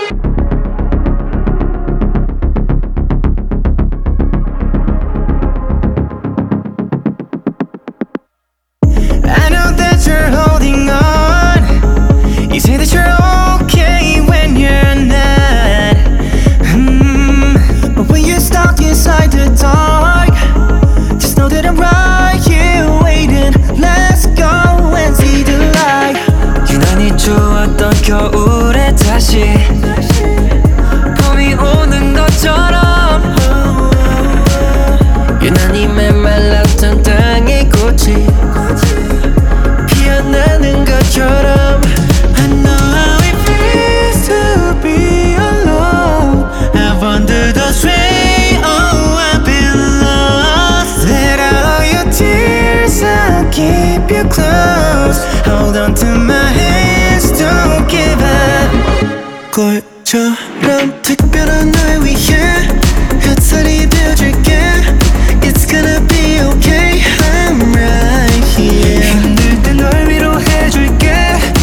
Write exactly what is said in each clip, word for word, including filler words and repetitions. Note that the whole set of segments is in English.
I know that you're holding on. You say that you're okay when you're not. mm. But when you're stuck inside the dark, just know that I'm right here waiting. Let's go and see the light. 유난히 좋았던 겨울에 다시 봄이 오는 것처럼, 유난히 메말랐던 땅의 꽃이 피어나는 것처럼. I know how it feels to be alone. I've wandered astray, oh I've been lost. Let out all your tears, I'll keep you close. Hold on to my hands, don't give up. 꿀처럼 특별한 날 위해 햇살이 되어줄게. It's gonna be okay, I'm right here. 힘들 때 널 위로해줄게.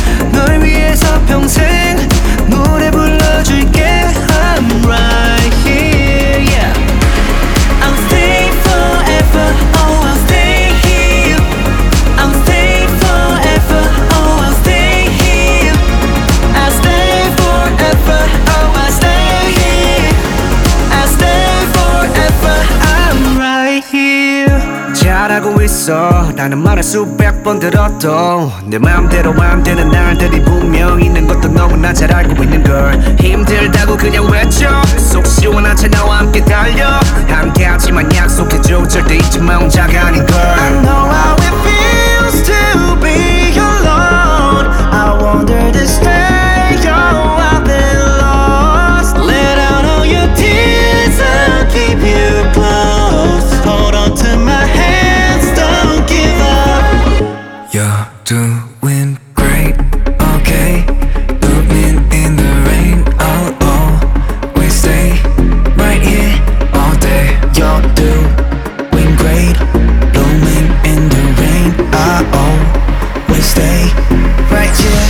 널 위해서 평생 노래 불러줄게. I'm right here, yeah. I'll stay forever, oh I'll stay here. I'll stay forever, oh I'll stay here. I'll stay forever, oh I'll stay here. I'll stay forever, I'm right here. 잘하고 있어 라는 말을 수백 번 들어도 내 마음대로 안 되는 날들이 분명 있는 것도 너무나 잘 알고 있는 걸. 힘들다고 그냥 외쳐 속 시원한 채 나와 함께 달려. 함께하지만 약속해줘 절대 잊지 마 혼자가 아닌 걸. I know how it feels to be alone. I wanted to stay, oh I've been lost. Let out all your tears, I'll keep you close. Hold on to my hands, don't give up. You're doing great, okay. Blooming in the rain, I'll always stay right here all day. You're doing great, blooming in the rain, I'll always stay right here.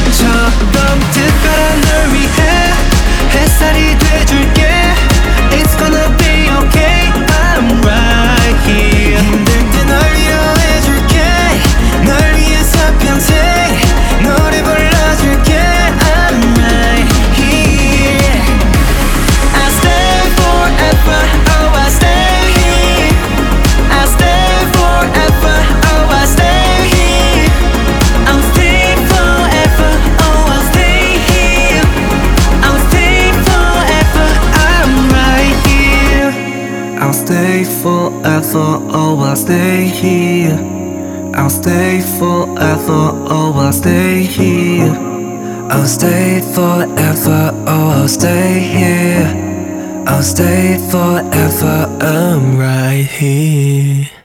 꽃처럼 특별한 널 위해 햇살이 돼줄게. It's gonna be okay, I'm right here. 힘들 때 널 위로해줄게. 널 위해서 평생 노래 불러줄게. I'm right here. I'll stay forever, oh I'll stay here. I'll stay forever, oh I'll stay here. I'll stay forever, oh I'll stay here. I'll stay forever, I'm right here. I'll stay forever, oh I'll stay here. I'll stay forever, oh I'll stay here. I'll stay forever, oh I'll stay here. I'll stay forever, I'm right here.